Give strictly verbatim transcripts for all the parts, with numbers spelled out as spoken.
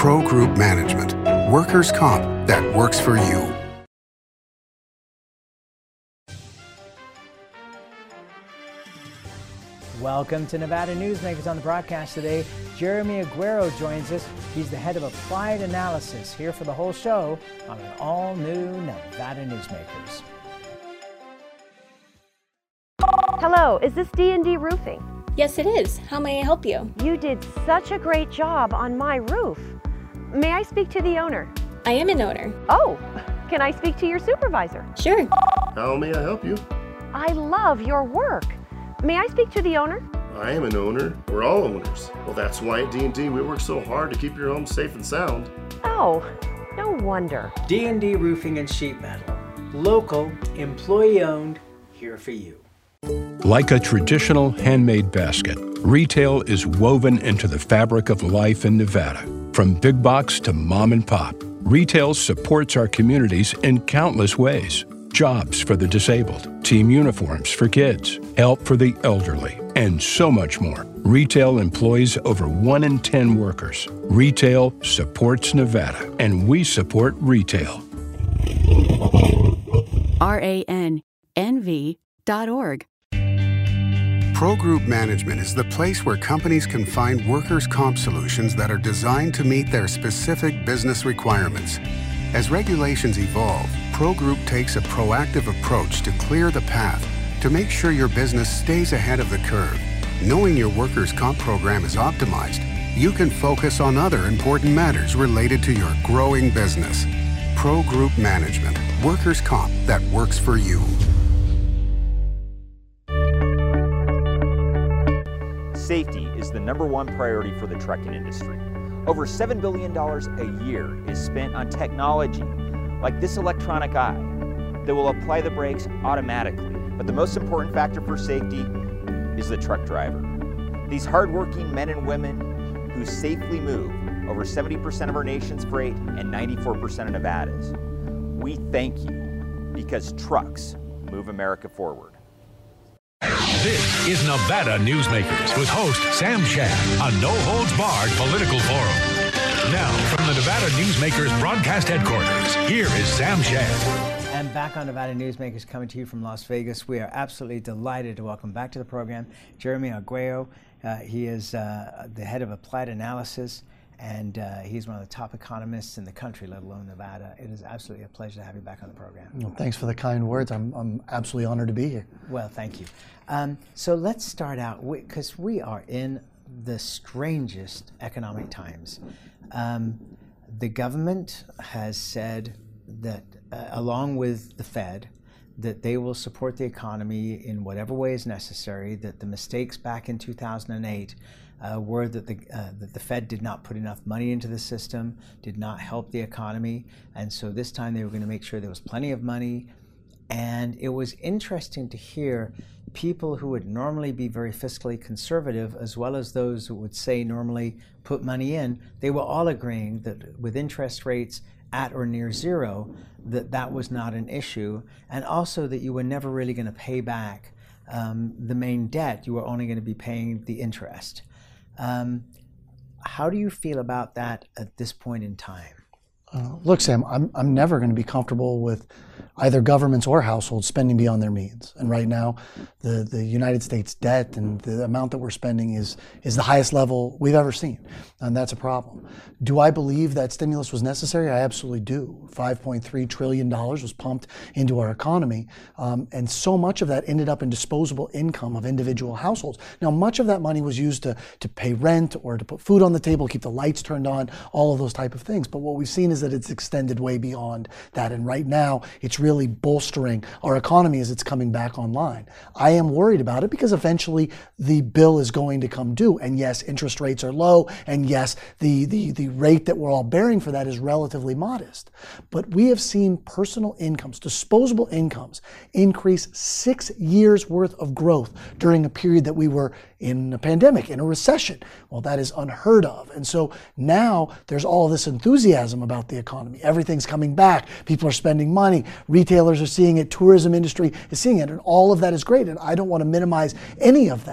Pro Group Management. Workers' comp that works for you. Welcome to Nevada Newsmakers. On the broadcast today, Jeremy Aguero joins us. He's the head of Applied Analysis, here for the whole show on an all-new Nevada Newsmakers. Hello, is this D and D Roofing? Yes, it is. How may I help you? You did such a great job on my roof. May I speak to the owner? I am an owner. Oh, can I speak to your supervisor? Sure. How may I help you? I love your work. May I speak to the owner? I am an owner. We're all owners. Well, that's why at D and D we work so hard to keep your home safe and sound. Oh, no wonder. D and D Roofing and Sheet Metal. Local, employee-owned, here for you. Like a traditional handmade basket, retail is woven into the fabric of life in Nevada. From big box to mom and pop, retail supports our communities in countless ways. Jobs for the disabled, team uniforms for kids, help for the elderly, and so much more. Retail employs over one in ten workers. Retail supports Nevada, and we support retail. R A N N V dot org. Pro Group Management is the place where companies can find workers' comp solutions that are designed to meet their specific business requirements. As regulations evolve, Pro Group takes a proactive approach to clear the path to make sure your business stays ahead of the curve. Knowing your workers' comp program is optimized, you can focus on other important matters related to your growing business. Pro Group Management, workers' comp that works for you. Safety is the number one priority for the trucking industry. Over seven billion dollars a year is spent on technology like this electronic eye that will apply the brakes automatically. But the most important factor for safety is the truck driver. These hardworking men and women who safely move over seventy percent of our nation's freight and ninety-four percent of Nevada's. We thank you because trucks move America forward. This is Nevada Newsmakers with host Sam Shad, a no-holds-barred political forum. Now, from the Nevada Newsmakers broadcast headquarters, here is Sam Shad. And back on Nevada Newsmakers, coming to you from Las Vegas. We are absolutely delighted to welcome back to the program Jeremy Aguero. Uh, he is uh, the head of Applied Analysis, and uh, he's one of the top economists in the country, let alone Nevada. It is absolutely a pleasure to have you back on the program. Well, thanks for the kind words. I'm, I'm absolutely honored to be here. Well, thank you. Um, so let's start out, because we are in the strangest economic times. Um, the government has said that, uh, along with the Fed, that they will support the economy in whatever way is necessary, that the mistakes back in two thousand eight uh, were that the, uh, that the Fed did not put enough money into the system, did not help the economy, and so this time they were going to make sure there was plenty of money. And it was interesting to hear people who would normally be very fiscally conservative, as well as those who would say normally put money in, they were all agreeing that with interest rates at or near zero, that that was not an issue, and also that you were never really going to pay back um, the main debt. You were only going to be paying the interest. Um, how do you feel about that at this point in time? Uh, look, Sam, I'm, I'm never going to be comfortable with either governments or households spending beyond their means. And right now, the, the United States debt and the amount that we're spending is, is the highest level we've ever seen. And that's a problem. Do I believe that stimulus was necessary? I absolutely do. five point three trillion dollars was pumped into our economy. Um, and so much of that ended up in disposable income of individual households. Now, much of that money was used to, to pay rent or to put food on the table, keep the lights turned on, all of those type of things. But what we've seen is that it's extended way beyond that. And right now, it's really bolstering our economy as it's coming back online. I am worried about it because eventually the bill is going to come due. And yes, interest rates are low. And yes, the, the, the rate that we're all bearing for that is relatively modest. But we have seen personal incomes, disposable incomes, increase six years worth of growth during a period that we were in a pandemic, in a recession. Well, that is unheard of. And so now there's all this enthusiasm about the economy. Everything's coming back. People are spending money. Retailers are seeing it. Tourism industry is seeing it. And all of that is great. And I don't want to minimize any of that.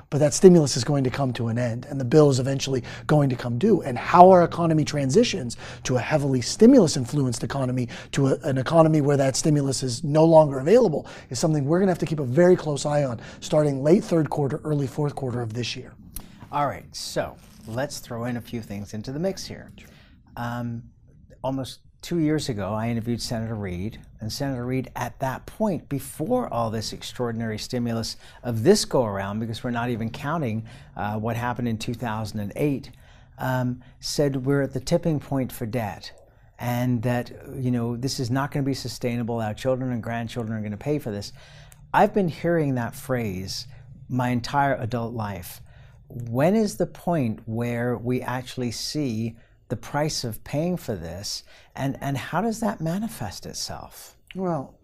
but that stimulus is going to come to an end, and the bill is eventually going to come due. And how our economy transitions to a heavily stimulus-influenced economy, to a, an economy where that stimulus is no longer available, is something we're going to have to keep a very close eye on, starting late third quarter, early fourth quarter of this year. All right, so let's throw in a few things into the mix here. Um, almost two years ago, I interviewed Senator Reid, and Senator Reid, at that point, before all this extraordinary stimulus of this go-around, because we're not even counting uh, what happened in two thousand eight, um, said we're at the tipping point for debt, and that, you know, this is not going to be sustainable. Our children and grandchildren are going to pay for this. I've been hearing that phrase my entire adult life. When is the point where we actually see the price of paying for this, and, and how does that manifest itself? Well,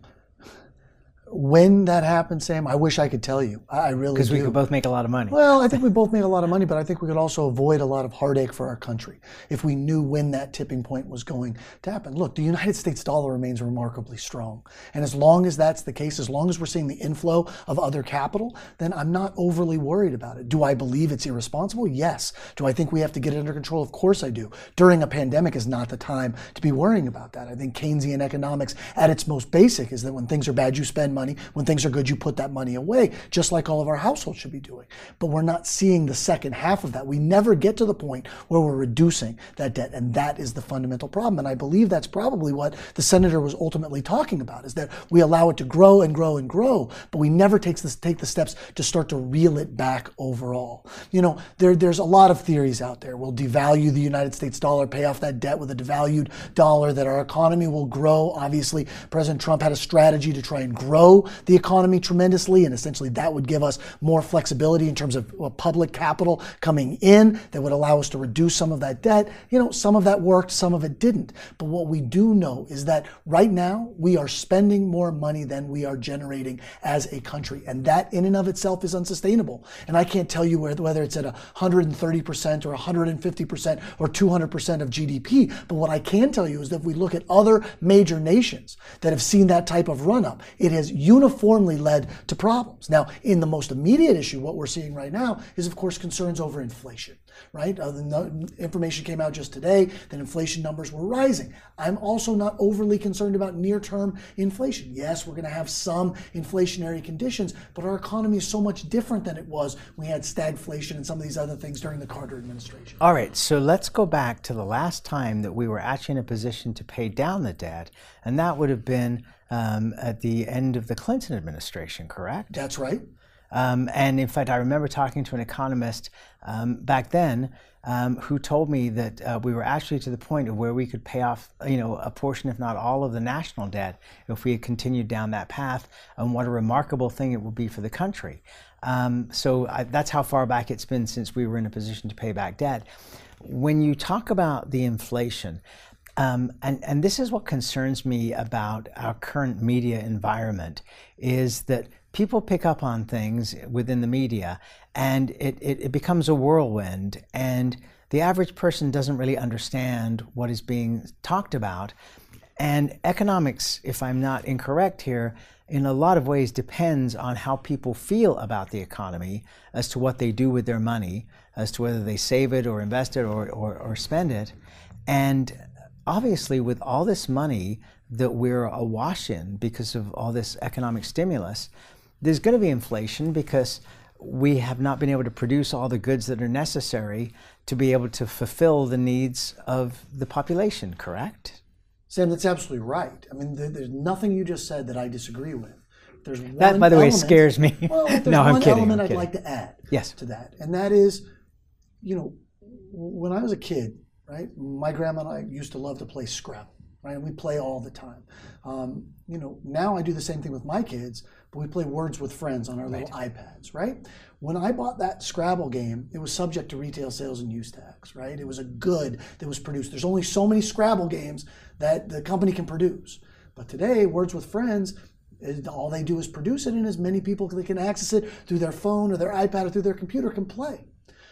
when that happens, Sam, I wish I could tell you. I really do. Because we could both make a lot of money. Well, I think we both make a lot of money, but I think we could also avoid a lot of heartache for our country if we knew when that tipping point was going to happen. Look, the United States dollar remains remarkably strong. And as long as that's the case, as long as we're seeing the inflow of other capital, then I'm not overly worried about it. Do I believe it's irresponsible? Yes. Do I think we have to get it under control? Of course I do. During a pandemic is not the time to be worrying about that. I think Keynesian economics at its most basic is that when things are bad, you spend money. When things are good, you put that money away, just like all of our households should be doing. But we're not seeing the second half of that. We never get to the point where we're reducing that debt, and that is the fundamental problem. And I believe that's probably what the senator was ultimately talking about, is that we allow it to grow and grow and grow, but we never take the, take the steps to start to reel it back overall. You know, there, there's a lot of theories out there. We'll devalue the United States dollar, pay off that debt with a devalued dollar, that our economy will grow. Obviously, President Trump had a strategy to try and grow the economy tremendously, and essentially that would give us more flexibility in terms of public capital coming in that would allow us to reduce some of that debt. You know, some of that worked, some of it didn't. But what we do know is that right now we are spending more money than we are generating as a country, and that in and of itself is unsustainable. And I can't tell you whether it's at one hundred thirty percent or one hundred fifty percent or two hundred percent of G D P, but what I can tell you is that if we look at other major nations that have seen that type of run-up, it has uniformly formally led to problems. Now, in the most immediate issue, what we're seeing right now is, of course, concerns over inflation, right? Uh, the no- information came out just today that inflation numbers were rising. I'm also not overly concerned about near-term inflation. Yes, we're going to have some inflationary conditions, but our economy is so much different than it was when we had stagflation and some of these other things during the Carter administration. All right, so let's go back to the last time that we were actually in a position to pay down the debt, and that would have been Um, at the end of the Clinton administration, correct? That's right. Um, and in fact, I remember talking to an economist um, back then um, who told me that uh, we were actually to the point of where we could pay off, you know, a portion, if not all, of the national debt if we had continued down that path, and what a remarkable thing it would be for the country. Um, so I, that's how far back it's been since we were in a position to pay back debt. When you talk about the inflation, Um, and, and this is what concerns me about our current media environment, is that people pick up on things within the media, and it, it, it becomes a whirlwind, and the average person doesn't really understand what is being talked about. And economics, if I'm not incorrect here, in a lot of ways depends on how people feel about the economy as to what they do with their money, as to whether they save it or invest it or, or, or spend it. And obviously, with all this money that we're awash in because of all this economic stimulus, there's going to be inflation because we have not been able to produce all the goods that are necessary to be able to fulfill the needs of the population, correct? Sam, that's absolutely right. I mean, there's nothing you just said that I disagree with. There's one that, by the element, way, scares me. Well, there's no, one I'm kidding. element I'm I'd kidding. like to add yes. to that, and that is, you know, when I was a kid, right, my grandma and I used to love to play Scrabble, right? And we play all the time. Um, you know, now I do the same thing with my kids, but we play Words with Friends on our right. little iPads, right? When I bought that Scrabble game, it was subject to retail sales and use tax, right? It was a good that was produced. There's only so many Scrabble games that the company can produce. But today, Words with Friends, all they do is produce it, and as many people that can access it through their phone or their iPad or through their computer can play.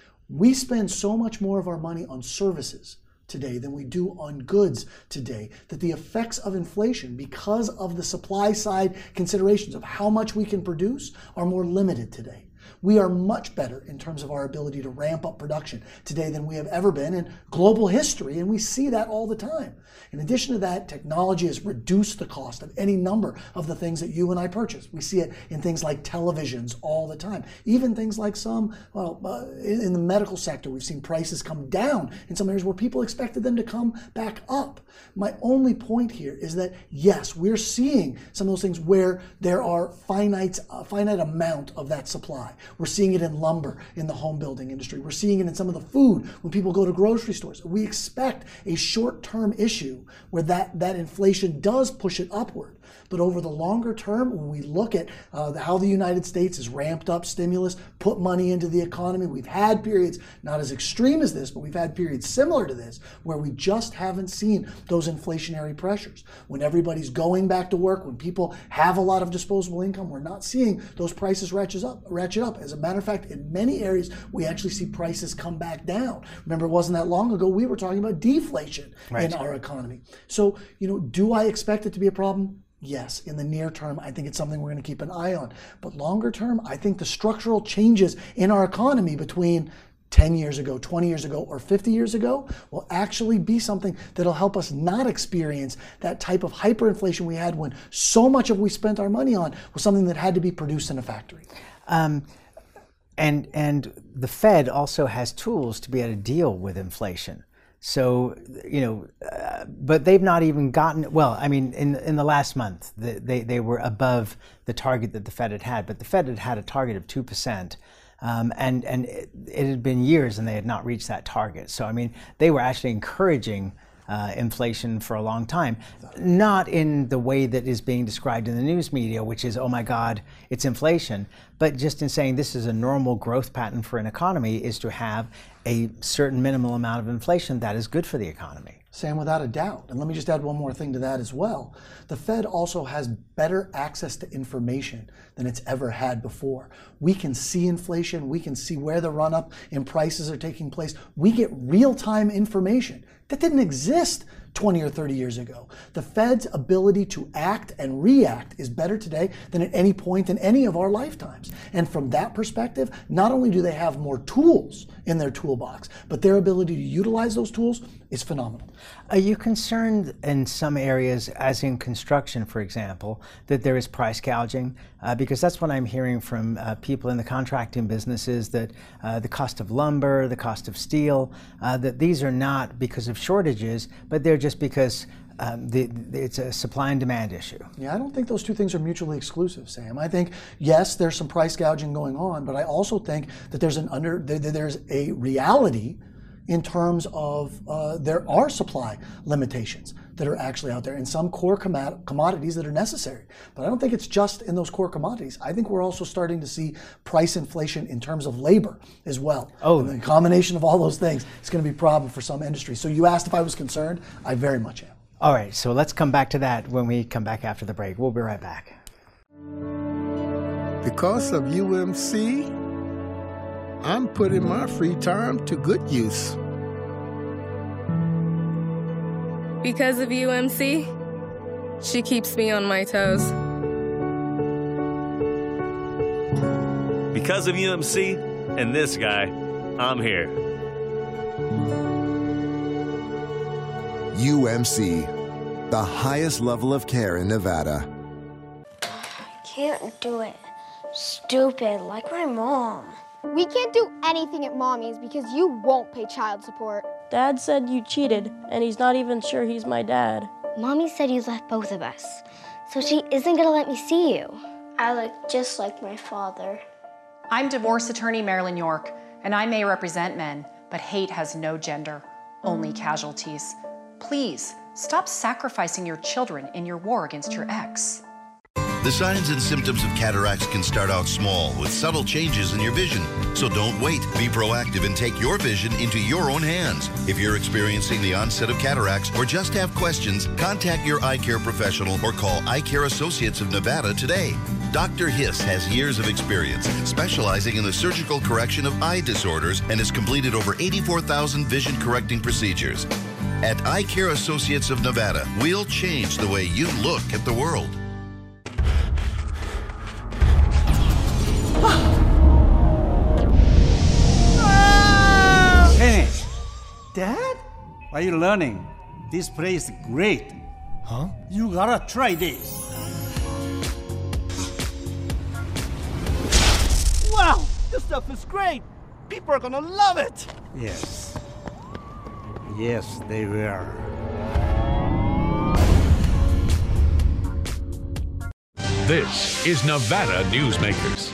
We spend so much more of our money on services today than we do on goods today, that the effects of inflation, because of the supply side considerations of how much we can produce, are more limited today. We are much better in terms of our ability to ramp up production today than we have ever been in global history, and we see that all the time. In addition to that, technology has reduced the cost of any number of the things that you and I purchase. We see it in things like televisions all the time. Even things like some, well, uh, in the medical sector, we've seen prices come down in some areas where people expected them to come back up. My only point here is that, yes, we're seeing some of those things where there are finite, uh, finite amount of that supply. We're seeing it in lumber, in the home building industry. We're seeing it in some of the food when people go to grocery stores. We expect a short-term issue where that, that inflation does push it upward. But over the longer term, when we look at uh, how the United States has ramped up stimulus, put money into the economy, we've had periods, not as extreme as this, but we've had periods similar to this, where we just haven't seen those inflationary pressures. When everybody's going back to work, when people have a lot of disposable income, we're not seeing those prices ratchet up. Ratchet up. As a matter of fact, in many areas, we actually see prices come back down. Remember, it wasn't that long ago we were talking about deflation right. in our economy. So, you know, do I expect it to be a problem? Yes, in the near term, I think it's something we're going to keep an eye on. But longer term, I think the structural changes in our economy between ten years ago, twenty years ago, or fifty years ago will actually be something that'll help us not experience that type of hyperinflation we had when so much of what we spent our money on was something that had to be produced in a factory. Um, and, and the Fed also has tools to be able to deal with inflation. So, you know, uh, but they've not even gotten, well, I mean, in in the last month, the, they, they were above the target that the Fed had had, but the Fed had had a target of two percent. Um, and and it, it had been years and they had not reached that target. So, I mean, they were actually encouraging uh, inflation for a long time, not in the way that is being described in the news media, which is, oh my God, it's inflation, but just in saying this is a normal growth pattern for an economy is to have a certain minimal amount of inflation that is good for the economy. Sam, without a doubt. And let me just add one more thing to that as well. The Fed also has better access to information than it's ever had before. We can see inflation. We can see where the run-up in prices are taking place. We get real-time information that didn't exist twenty or thirty years ago. The Fed's ability to act and react is better today than at any point in any of our lifetimes. And from that perspective, not only do they have more tools in their toolbox, but their ability to utilize those tools is phenomenal. Are you concerned in some areas, as in construction, for example, that there is price gouging? Uh, because that's what I'm hearing from uh, people in the contracting businesses, that uh, the cost of lumber, the cost of steel, uh, that these are not because of shortages, but they're just because um, the, the, it's a supply and demand issue. Yeah, I don't think those two things are mutually exclusive, Sam. I think, yes, there's some price gouging going on, but I also think that there's an under there, there's a reality in terms of uh, there are supply limitations that are actually out there in some core com- commodities that are necessary. But I don't think it's just in those core commodities. I think we're also starting to see price inflation in terms of labor as well. Oh, and the combination of all those things is going to be a problem for some industries. So you asked if I was concerned. I very much am. All right, so let's come back to that when we come back after the break. We'll be right back. Because of U M C, I'm putting my free time to good use. Because of U M C, she keeps me on my toes. Because of U M C and this guy, I'm here. U M C, the highest level of care in Nevada. I can't do it. Stupid, like my mom. We can't do anything at Mommy's because you won't pay child support. Dad said you cheated, and he's not even sure he's my dad. Mommy said you left both of us, so she isn't gonna let me see you. I look just like my father. I'm divorce attorney Marilyn York, and I may represent men, but hate has no gender, only casualties. Please, stop sacrificing your children in your war against your ex. The signs and symptoms of cataracts can start out small with subtle changes in your vision. So don't wait. Be proactive and take your vision into your own hands. If you're experiencing the onset of cataracts or just have questions, contact your eye care professional or call Eye Care Associates of Nevada today. Doctor Hiss has years of experience specializing in the surgical correction of eye disorders and has completed over eighty-four thousand vision correcting procedures. At Eye Care Associates of Nevada, we'll change the way you look at the world. Dad? Are you learning? This place is great. Huh? You gotta try this. Wow, this stuff is great. People are gonna love it. Yes. Yes, they will. This is Nevada Newsmakers.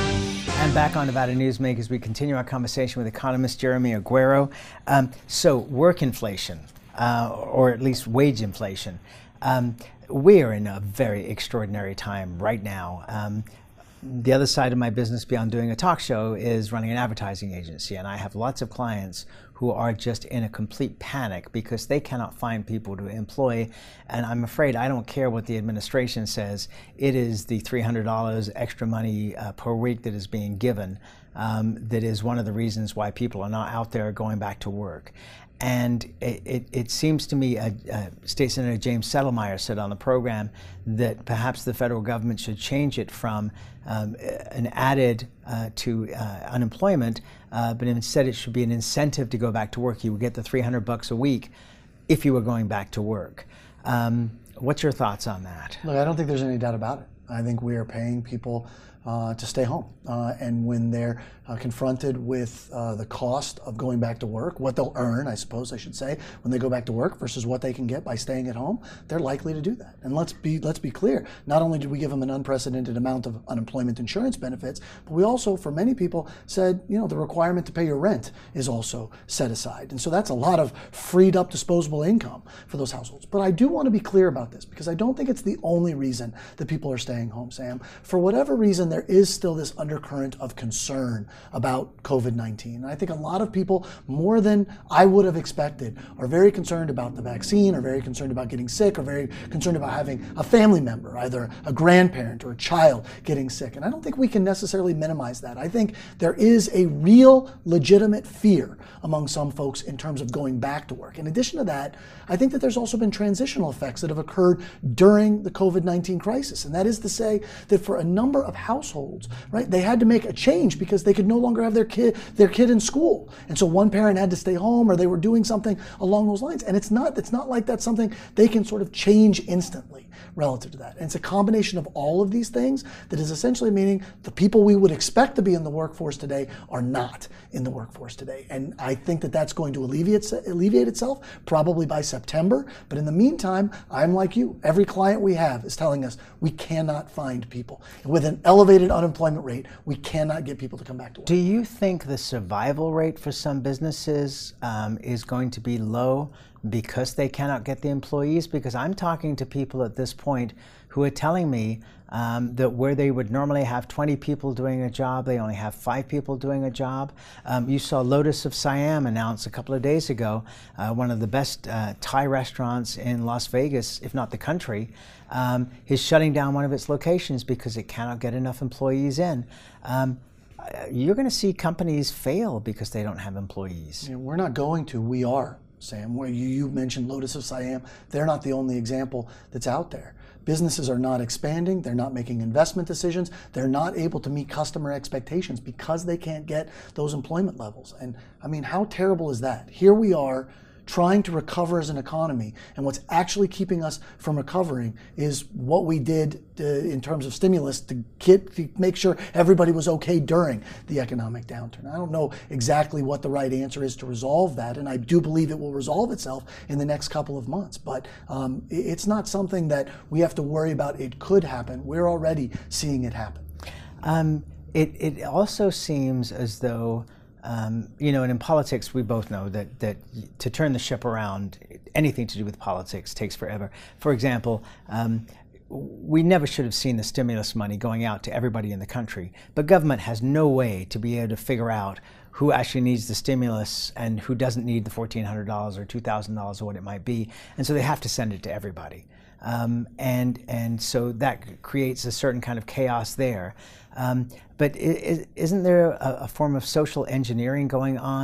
And back on Nevada Newsmakers, we continue our conversation with economist Jeremy Aguero. Um, so, work inflation, uh, or at least wage inflation. Um, we are in a very extraordinary time right now. Um, the other side of my business beyond doing a talk show is running an advertising agency, and I have lots of clients who are just in a complete panic because they cannot find people to employ. And I'm afraid I don't care what the administration says. It is the three hundred dollars extra money uh, per week that is being given um, that is one of the reasons why people are not out there going back to work. And it, it, it seems to me, uh, uh, State Senator James Settlemyre said on the program that perhaps the federal government should change it from um, an added uh, to uh, unemployment, uh, but instead it should be an incentive to go back to work. You would get the three hundred bucks a week if you were going back to work. Um, what's your thoughts on that? Look, I don't think there's any doubt about it. I think we are paying people uh, to stay home. Uh, and when they're uh, confronted with uh, the cost of going back to work, what they'll earn, I suppose I should say, when they go back to work versus what they can get by staying at home, they're likely to do that. And let's be let's be clear, not only did we give them an unprecedented amount of unemployment insurance benefits, but we also, for many people, said, you know, the requirement to pay your rent is also set aside. And so that's a lot of freed up disposable income for those households. But I do want to be clear about this because I don't think it's the only reason that people are staying home, Sam. For whatever reason, there is still this undercurrent of concern about COVID nineteen. And I think a lot of people, more than I would have expected, are very concerned about the vaccine, are very concerned about getting sick, are very concerned about having a family member, either a grandparent or a child, getting sick. And I don't think we can necessarily minimize that. I think there is a real legitimate fear among some folks in terms of going back to work. In addition to that, I think that there's also been transitional effects that have occurred during the COVID nineteen crisis. And that is to say that for a number of households, right, they had to make a change because they could no longer have their kid their kid in school. And so one parent had to stay home, or they were doing something along those lines. And it's not it's not like that's something they can sort of change instantly relative to that. And it's a combination of all of these things that is essentially meaning the people we would expect to be in the workforce today are not in the workforce today. And I think that that's going to alleviate alleviate itself probably by September. But in the meantime, I'm like you. Every client we have is telling us we cannot find people. And with an elevated unemployment rate, we cannot get people to come back to work. Do you think the survival rate for some businesses um, is going to be low because they cannot get the employees? Because I'm talking to people at this point who are telling me um, that where they would normally have twenty people doing a job, they only have five people doing a job. Um, you saw Lotus of Siam announce a couple of days ago, uh, one of the best uh, Thai restaurants in Las Vegas, if not the country, um, is shutting down one of its locations because it cannot get enough employees in. Um, you're going to see companies fail because they don't have employees. Yeah, we're not going to, we are. Sam, where you, you mentioned Lotus of Siam, they're not the only example that's out there. Businesses are not expanding, they're not making investment decisions, they're not able to meet customer expectations because they can't get those employment levels. And I mean, how terrible is that? Here we are trying to recover as an economy, and what's actually keeping us from recovering is what we did uh, in terms of stimulus to, get, to make sure everybody was okay during the economic downturn. I don't know exactly what the right answer is to resolve that, and I do believe it will resolve itself in the next couple of months, but um, it's not something that we have to worry about. It could happen. We're already seeing it happen. Um, it, it also seems as though Um, you know, and in politics, we both know that, that to turn the ship around, anything to do with politics takes forever. For example, um, we never should have seen the stimulus money going out to everybody in the country, but government has no way to be able to figure out who actually needs the stimulus and who doesn't need the fourteen hundred dollars or two thousand dollars or what it might be. And so they have to send it to everybody. Um, and, and so that creates a certain kind of chaos there. Um, but is, isn't there a, a form of social engineering going on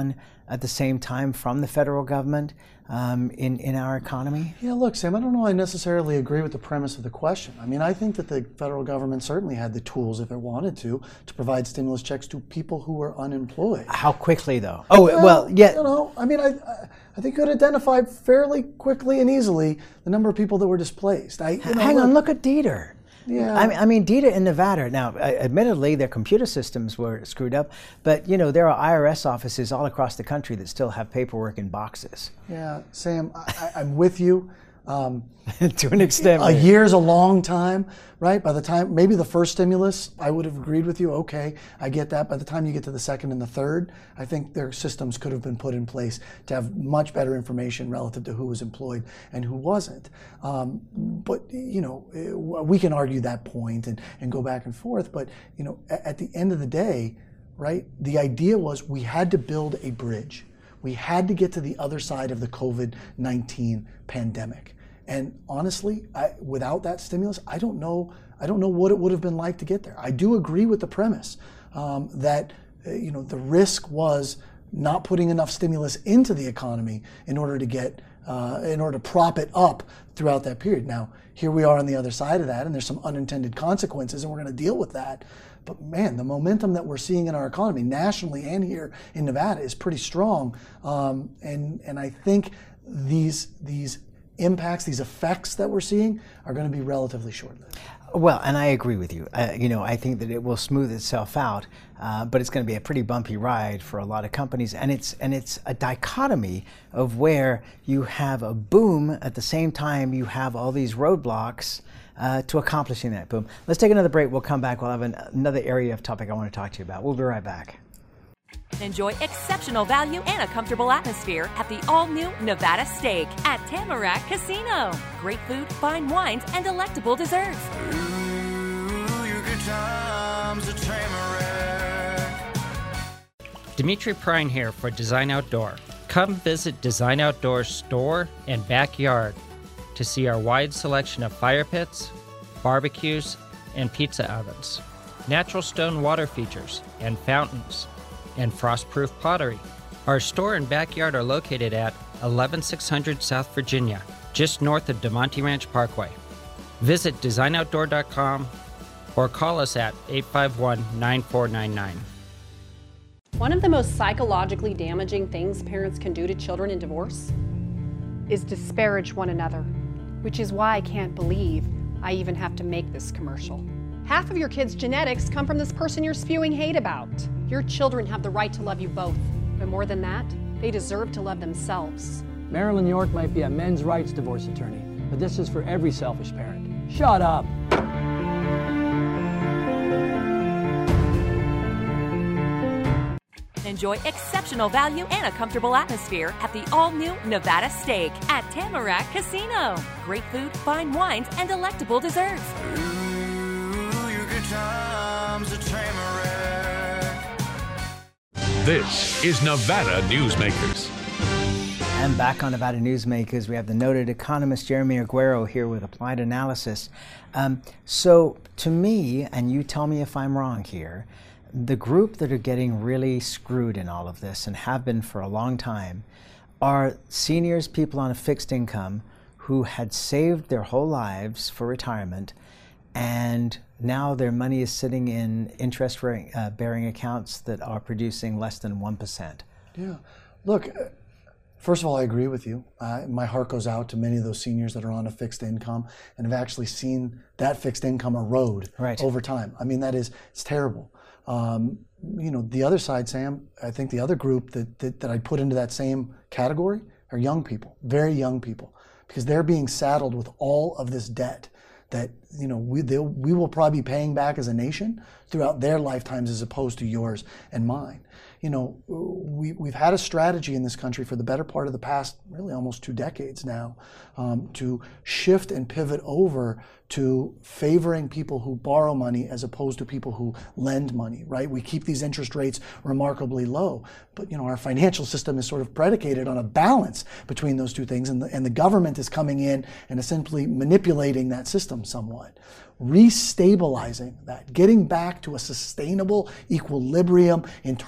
at the same time from the federal government um, in, in our economy? Yeah, look, Sam, I don't know I necessarily agree with the premise of the question. I mean, I think that the federal government certainly had the tools, if it wanted to, to provide stimulus checks to people who were unemployed. How quickly, though? Oh, well, well yeah. You know, I mean, I, I think you could identify fairly quickly and easily the number of people that were displaced. I, you know, Hang look, on, look at Dieter. Yeah. I mean, I mean, Dieter in Nevada, now, admittedly, their computer systems were screwed up, but, you know, there are I R S offices all across the country that still have paperwork in boxes. Yeah, Sam, I, I'm with you. Um, to an extent. A year's a long time, right? By the time, maybe the first stimulus, I would have agreed with you. Okay, I get that. By the time you get to the second and the third, I think their systems could have been put in place to have much better information relative to who was employed and who wasn't. Um, but, you know, we can argue that point and, and go back and forth. But, you know, at the end of the day, right, the idea was we had to build a bridge. We had to get to the other side of the COVID nineteen pandemic. And honestly, I, without that stimulus, I don't know. I don't know what it would have been like to get there. I do agree with the premise um, that uh, you know the risk was not putting enough stimulus into the economy in order to get uh, in order to prop it up throughout that period. Now, here we are on the other side of that, and there's some unintended consequences, and we're going to deal with that. But man, the momentum that we're seeing in our economy, nationally and here in Nevada, is pretty strong. Um, and and I think these these impacts, these effects that we're seeing are going to be relatively short-lived. Well, and I agree with you. Uh, you know, I think that it will smooth itself out, uh, but it's going to be a pretty bumpy ride for a lot of companies. And it's and it's a dichotomy of where you have a boom at the same time you have all these roadblocks uh, to accomplishing that boom. Let's take another break. We'll come back. We'll have an, another area of topic I want to talk to you about. We'll be right back. Enjoy exceptional value and a comfortable atmosphere at the all-new Nevada Steak at Tamarack Casino. Great food, fine wines, and delectable desserts. Ooh, your good times at Tamarack. Dimitri Prine here for Design Outdoor. Come visit Design Outdoor's store and backyard to see our wide selection of fire pits, barbecues, and pizza ovens, natural stone water features and fountains, and frost-proof pottery. Our store and backyard are located at eleven six hundred South Virginia, just north of DeMonte Ranch Parkway. Visit design outdoor dot com or call us at eight five one, nine four nine nine. One of the most psychologically damaging things parents can do to children in divorce is disparage one another, which is why I can't believe I even have to make this commercial. Half of your kids' genetics come from this person you're spewing hate about. Your children have the right to love you both, but more than that, they deserve to love themselves. Marilyn York might be a men's rights divorce attorney, but this is for every selfish parent. Shut up! Enjoy exceptional value and a comfortable atmosphere at the all-new Nevada Steak at Tamarack Casino. Great food, fine wines, and delectable desserts. Times at Tamarack. This is Nevada Newsmakers. And back on Nevada Newsmakers, we have the noted economist Jeremy Aguero here with Applied Analysis. Um, so to me, and you tell me if I'm wrong here, the group that are getting really screwed in all of this and have been for a long time are seniors, people on a fixed income who had saved their whole lives for retirement, and now their money is sitting in interest-bearing uh, accounts that are producing less than one percent. Yeah. Look, first of all, I agree with you. Uh, my heart goes out to many of those seniors that are on a fixed income and have actually seen that fixed income erode right. over time. I mean, that is, it's terrible. Um, you know, the other side, Sam, I think the other group that, that, that I put into that same category are young people, very young people, because they're being saddled with all of this debt that, you know, we we will probably be paying back as a nation throughout their lifetimes as opposed to yours and mine. You know, we, we've had a strategy in this country for the better part of the past, really almost two decades now, um, to shift and pivot over to favoring people who borrow money as opposed to people who lend money, right? We keep these interest rates remarkably low, but, you know, our financial system is sort of predicated on a balance between those two things, and the, and the government is coming in and is simply manipulating that system somewhat. Restabilizing that, getting back to a sustainable equilibrium in terms of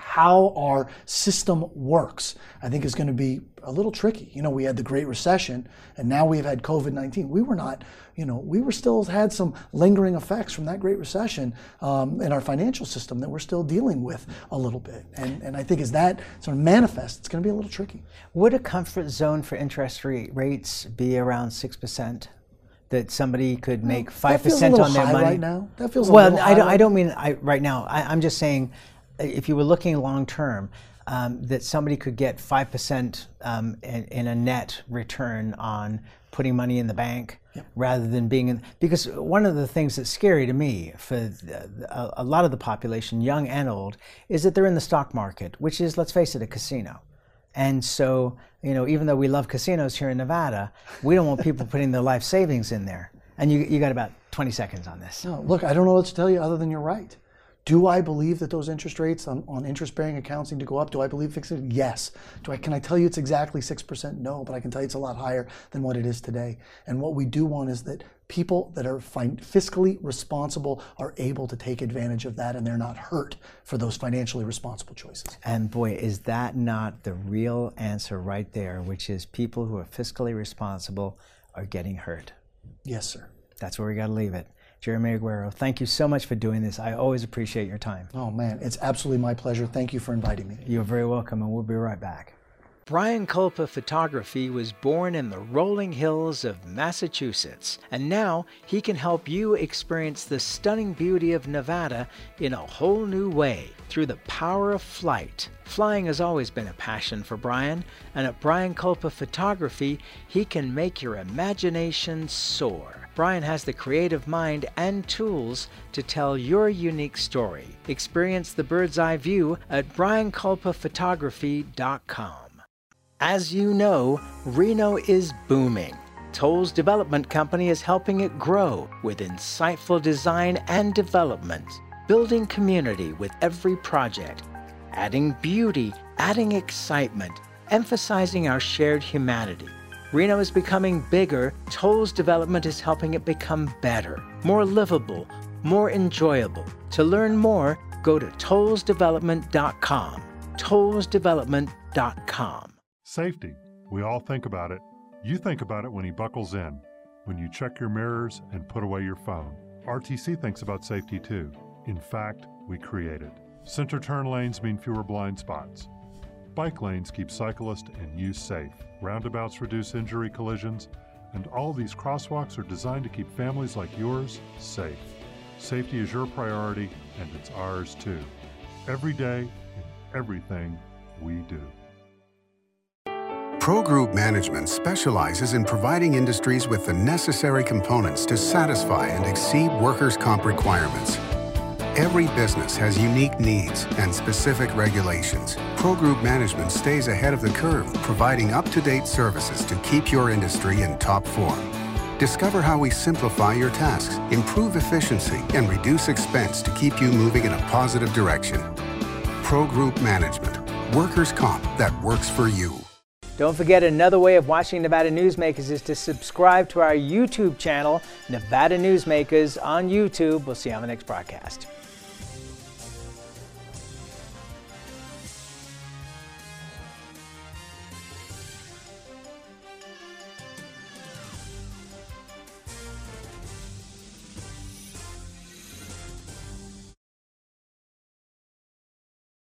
how our system works, I think is going to be a little tricky. You know, we had the Great Recession, and now we've had COVID nineteen. We were not, you know, we were still had some lingering effects from that Great Recession um, in our financial system that we're still dealing with a little bit. And, and I think as that sort of manifests, it's going to be a little tricky. Would a comfort zone for interest rate rates be around six percent? That somebody could make five percent on their money right now. That feels a well. little high I don't. right I don't mean I, right now. I, I'm just saying, if you were looking long term, um, that somebody could get five percent um, in, in a net return on putting money in the bank, yep. rather than being in. Because one of the things that's scary to me for the, a, a lot of the population, young and old, is that they're in the stock market, which is, let's face it, a casino. And so, you know, even though we love casinos here in Nevada, we don't want people putting their life savings in there. And you, you got about twenty seconds on this. No, look, I don't know what to tell you other than you're right. Do I believe that those interest rates on, on interest-bearing accounts need to go up? Do I believe fixed? Yes. Do I? Can I tell you it's exactly six percent? No, but I can tell you it's a lot higher than what it is today. And what we do want is that people that are fin- fiscally responsible are able to take advantage of that, and they're not hurt for those financially responsible choices. And boy, is that not the real answer right there, which is people who are fiscally responsible are getting hurt. Yes, sir. That's where we got to leave it. Jeremy Aguero, thank you so much for doing this. I always appreciate your time. Oh man, it's absolutely my pleasure. Thank you for inviting me. You're very welcome, and we'll be right back. Brian Kulpa Photography was born in the rolling hills of Massachusetts, and now he can help you experience the stunning beauty of Nevada in a whole new way through the power of flight. Flying has always been a passion for Brian, and at Brian Kulpa Photography, he can make your imagination soar. Brian has the creative mind and tools to tell your unique story. Experience the bird's eye view at brian kulpa photography dot com. As you know, Reno is booming. Toll's Development Company is helping it grow with insightful design and development, building community with every project, adding beauty, adding excitement, emphasizing our shared humanity. Reno is becoming bigger. Toll's Development is helping it become better, more livable, more enjoyable. To learn more, go to tolls development dot com. tolls development dot com. Safety. We all think about it. You think about it when he buckles in, when you check your mirrors and put away your phone. R T C thinks about safety too. In fact, we create it. Center turn lanes mean fewer blind spots. Bike lanes keep cyclists and you safe. Roundabouts reduce injury collisions, and all these crosswalks are designed to keep families like yours safe. Safety is your priority, and it's ours too. Every day, in everything we do. ProGroup Management specializes in providing industries with the necessary components to satisfy and exceed workers' comp requirements. Every business has unique needs and specific regulations. ProGroup Management stays ahead of the curve, providing up-to-date services to keep your industry in top form. Discover how we simplify your tasks, improve efficiency, and reduce expense to keep you moving in a positive direction. ProGroup Management. Workers' comp that works for you. Don't forget, another way of watching Nevada Newsmakers is to subscribe to our YouTube channel, Nevada Newsmakers on YouTube. We'll see you on the next broadcast.